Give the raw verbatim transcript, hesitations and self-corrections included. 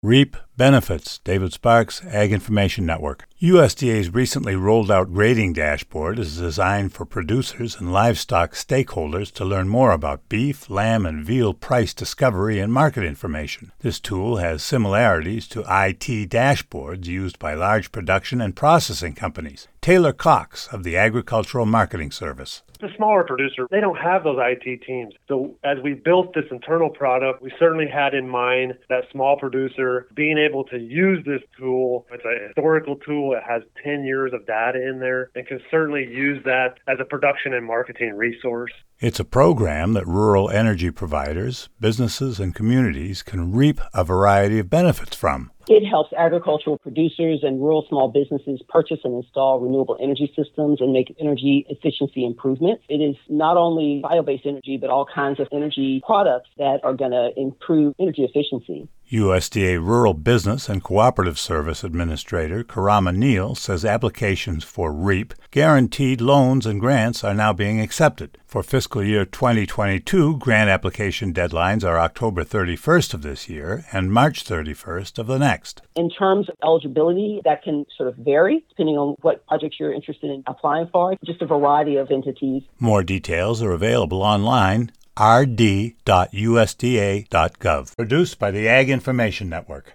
REAP benefits. David Sparks, Ag Information Network. U S D A's recently rolled out grading dashboard is designed for producers and livestock stakeholders to learn more about beef, lamb, and veal price discovery and market information. This tool has similarities to I T dashboards used by large production and processing companies. Taylor Cox of the Agricultural Marketing Service. The smaller producer, they don't have those I T teams. So as we built this internal product, we certainly had in mind that small producer being able to use this tool. It's a historical tool. It has ten years of data in there and can certainly use that as a production and marketing resource. It's a program that rural energy providers, businesses, and communities can reap a variety of benefits from. It helps agricultural producers and rural small businesses purchase and install renewable energy systems and make energy efficiency improvements. It is not only bio-based energy, but all kinds of energy products that are going to improve energy efficiency. U S D A Rural Business and Cooperative Service Administrator Karama Neal says applications for REAP, guaranteed loans and grants, are now being accepted. For fiscal year twenty twenty-two, grant application deadlines are October thirty-first of this year and March thirty-first of the next. In terms of eligibility, that can sort of vary depending on what projects you're interested in applying for, just a variety of entities. More details are available online, r d dot u s d a dot gov. Produced by the Ag Information Network.